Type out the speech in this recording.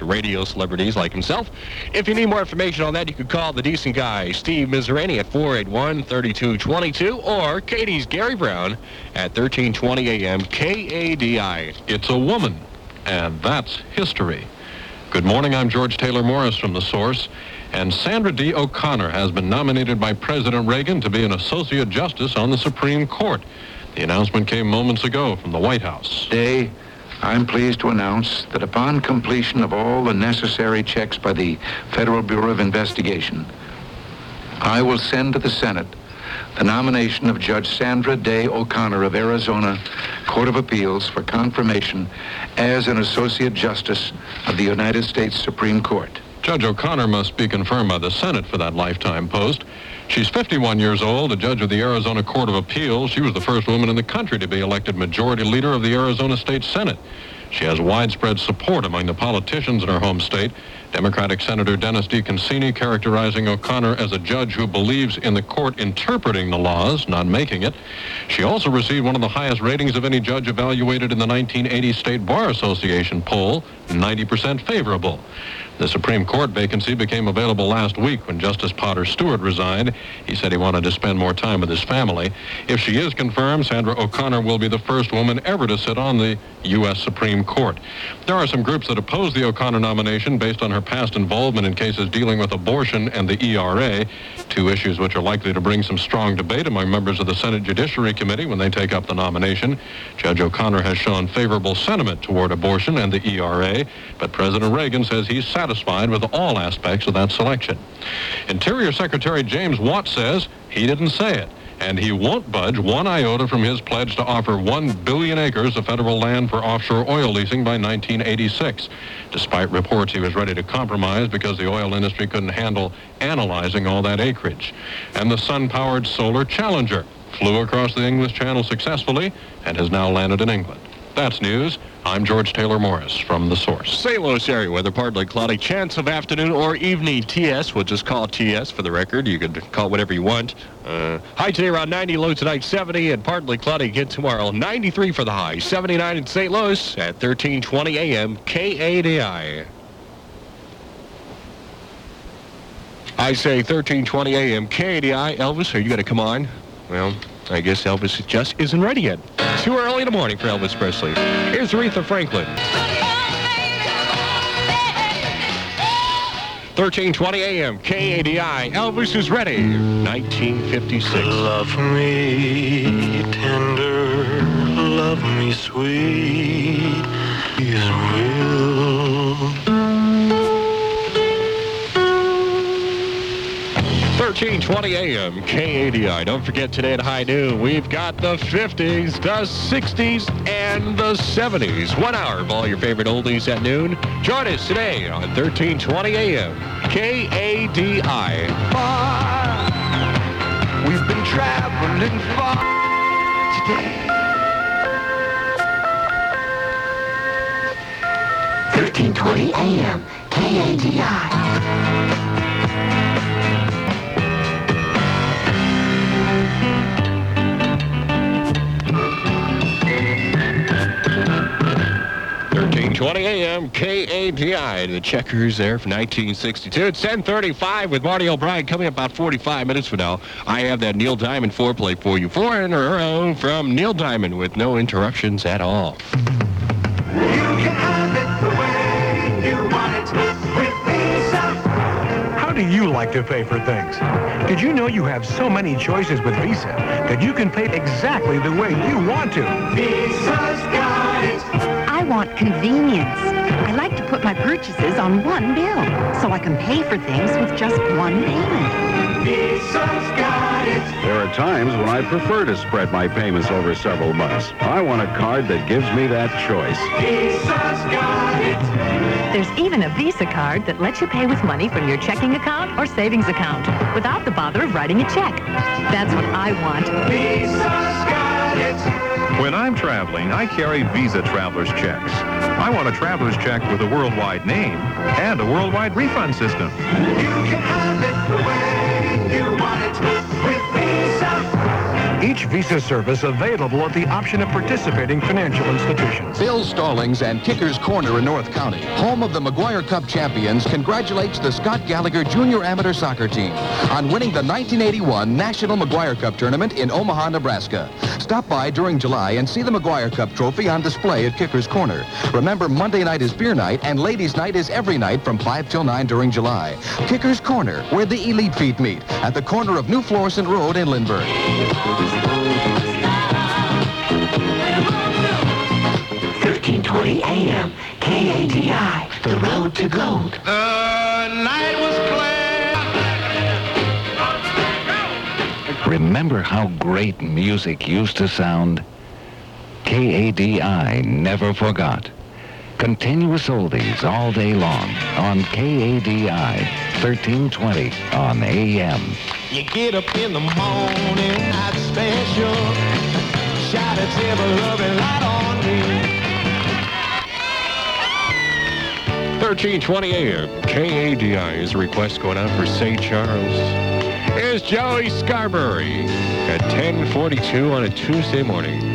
to radio celebrities like himself. If you need more information on that, you can call the decent guy, Steve Mizrahi, at 481-3222, or Katie's Gary Brown at 1320 AM KADI. It's a woman, and that's history. Good morning, I'm George Taylor Morris from The Source, and Sandra D. O'Connor has been nominated by President Reagan to be an Associate Justice on the Supreme Court. The announcement came moments ago from the White House. Today, I'm pleased to announce that upon completion of all the necessary checks by the Federal Bureau of Investigation, I will send to the Senate the nomination of Judge Sandra Day O'Connor of Arizona Court of Appeals for confirmation as an Associate Justice of the United States Supreme Court. Judge O'Connor must be confirmed by the Senate for that lifetime post. She's 51 years old, a judge of the Arizona Court of Appeals. She was the first woman in the country to be elected majority leader of the Arizona State Senate. She has widespread support among the politicians in her home state. Democratic Senator Dennis D. Concini characterizing O'Connor as a judge who believes in the court interpreting the laws, not making it. She also received one of the highest ratings of any judge evaluated in the 1980 State Bar Association poll, 90% favorable. The Supreme Court vacancy became available last week when Justice Potter Stewart resigned. He said he wanted to spend more time with his family. If she is confirmed, Sandra O'Connor will be the first woman ever to sit on the U.S. Supreme Court. There are some groups that oppose the O'Connor nomination based on her past involvement in cases dealing with abortion and the ERA, two issues which are likely to bring some strong debate among members of the Senate Judiciary Committee when they take up the nomination. Judge O'Connor has shown favorable sentiment toward abortion and the ERA, but President Reagan says he's satisfied with all aspects of that selection. Interior Secretary James Watt says he didn't say it, and he won't budge one iota from his pledge to offer 1 billion acres of federal land for offshore oil leasing by 1986, despite reports he was ready to compromise because the oil industry couldn't handle analyzing all that acreage. And the sun-powered Solar Challenger flew across the English Channel successfully and has now landed in England. That's news. I'm George Taylor Morris from The Source. St. Louis area weather, partly cloudy. Chance of afternoon or evening TS. We'll just call it TS for the record. You can call it whatever you want. High today around 90, low tonight 70, and partly cloudy again tomorrow. 93 for the high, 79 in St. Louis at 1320 AM KADI. I say 1320 AM KADI. Elvis, are you going to come on? Well, I guess Elvis just isn't ready yet. Too early in the morning for Elvis Presley. Here's Aretha Franklin. 1320 AM KADI. Elvis is ready. 1956. Love me tender, love me sweet, is real. 1320 AM KADI. Don't forget today at high noon, we've got the 50s, the 60s, and the 70s. 1 hour of all your favorite oldies at noon. Join us today on 1320 AM KADI. Far, we've been traveling far today. 1320 AM KADI. AM KADI. The Checkers there from 1962. It's 10:35 with Marty O'Brien coming up about 45 minutes from now. I have that Neil Diamond foreplay for you. 4 in a row from Neil Diamond with no interruptions at all. You can have it the way you want it with Visa. How do you like to pay for things? Did you know you have so many choices with Visa that you can pay exactly the way you want to? Visa's got it. I want convenience. I like to put my purchases on one bill so I can pay for things with just one payment. Visa's got it. There are times when I prefer to spread my payments over several months. I want a card that gives me that choice. Visa's got it. There's even a Visa card that lets you pay with money from your checking account or savings account without the bother of writing a check. That's what I want. Visa's got it. When I'm traveling, I carry Visa Traveler's Checks. I want a traveler's check with a worldwide name and a worldwide refund system. You can have it the way you want it with Visa. Each Visa service available at the option of participating financial institutions. Bill Stallings and Kicker's Corner in North County, home of the McGuire Cup champions, congratulates the Scott Gallagher Junior Amateur Soccer Team on winning the 1981 National McGuire Cup Tournament in Omaha, Nebraska. Stop by during July and see the McGuire Cup trophy on display at Kicker's Corner. Remember, Monday night is beer night and ladies' night is every night from 5 till 9 during July. Kicker's Corner, where the elite feet meet, at the corner of New Florissant Road in Lindbergh. 1320 AM, KADI, the road to gold. The night was clear. Remember how great music used to sound? KADI never forgot. Continuous oldies all day long on KADI 1320 on AM. You get up in the morning, night special. Shout a table loving light on me. 1320 AM, KADI is a request going out for St. Charles. Here's Joey Scarberry at 10:42 on a Tuesday morning.